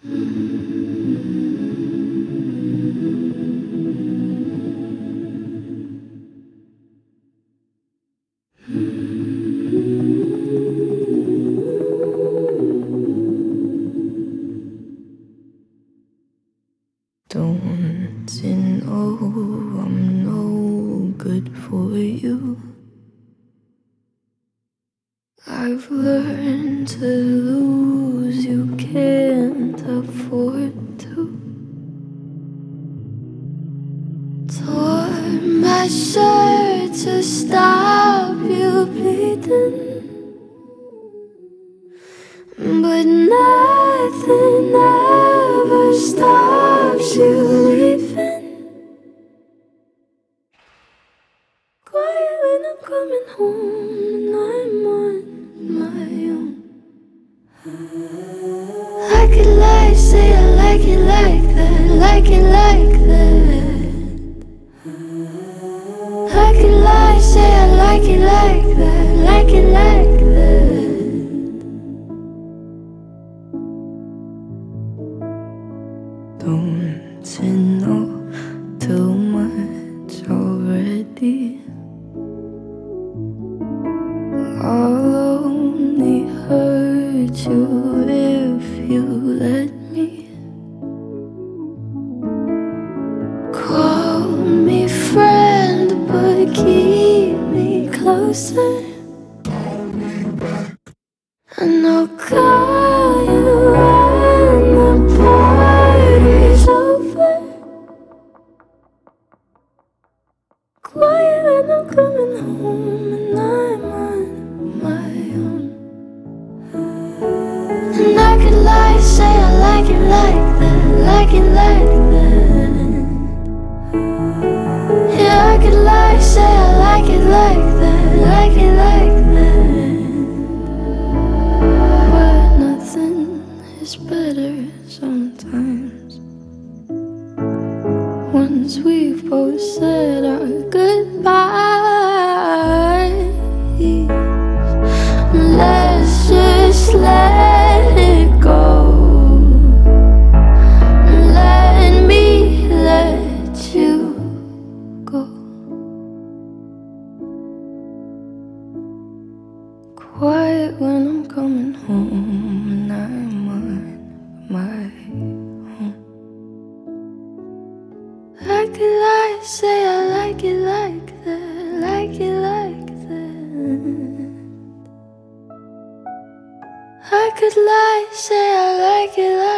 Don't you know I'm no good for you? I've learned to lose, you can't afford to. Tore my shirt to stop you bleeding, but nothing ever stops you leaving. Quiet when I'm coming home and I'm on my own. I could lie, say I like it like that, like it like that. I could lie, say I like it like that, like it like that. Don't you know too much already? I'll only hurt you if you let me. Call me friend, but keep me closer. And I'll call you when the party's over. Quiet when I'm coming home and I'm on my own. And I could lie, say I like it like that, like it like that. Yeah, I could lie, say I like it like that, like it like that. But nothing is better sometimes. Once we've both said our goodbyes, let's just let it go. Let me let you go. Quiet when I'm coming home and I'm on my own. I could lie, say I like it like that, like it like that. I could lie, say I like it like